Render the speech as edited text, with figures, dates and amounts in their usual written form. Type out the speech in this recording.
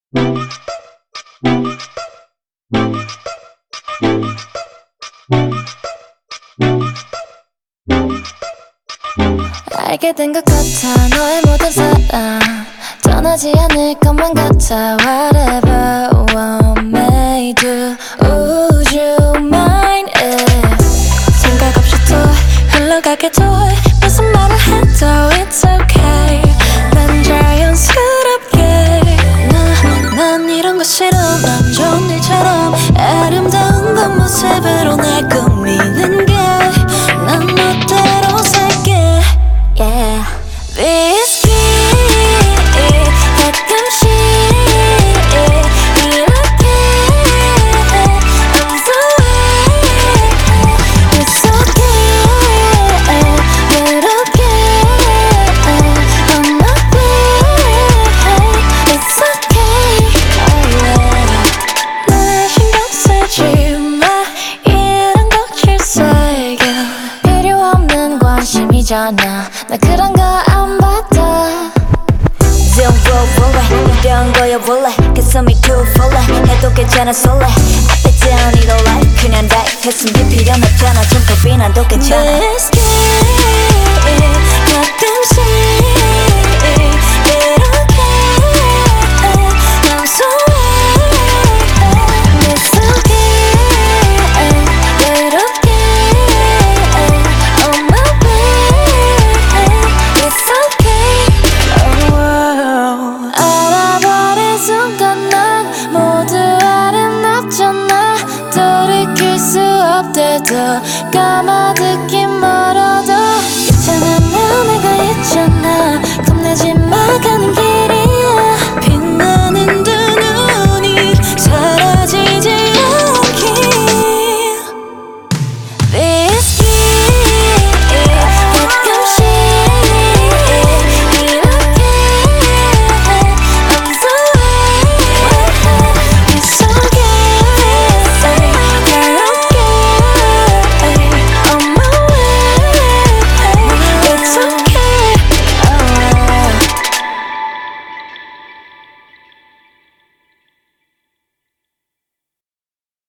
알게 된 것 같아 너의 모든 사랑 떠나지 않을 것만 같아 Whatever want me do Would you mind it 생각 없이 또 흘러가게 둬 무슨 말을 해도 It's okay 난 자연스럽게 난 이런 거 싫어 난 좋은 일처럼 아름다운 겉모습으로 날 꾸미는 게 난 멋대로 살게 Yeah This key 가끔씩 이렇게 I'm the way It's okay 이렇게 On my way It's okay oh yeah 날 신경 쓰지 마 이런 거 질색이야 필요 없는 관심이잖아 나 그런 거 안 받아 Don't worry 이런 거야 원래 가슴이 too full 해도 괜찮아 설레 앞에 down 이거 like 그냥 다 했으면 필요한 편한 좀 겁이 나도 괜찮아 This game 가끔씩 이렇게 I'm so It's okay 이렇게 On my way It's okay oh. 알아버린 순간 난 모두 아름답잖아 돌이킬 수 없대도 까마득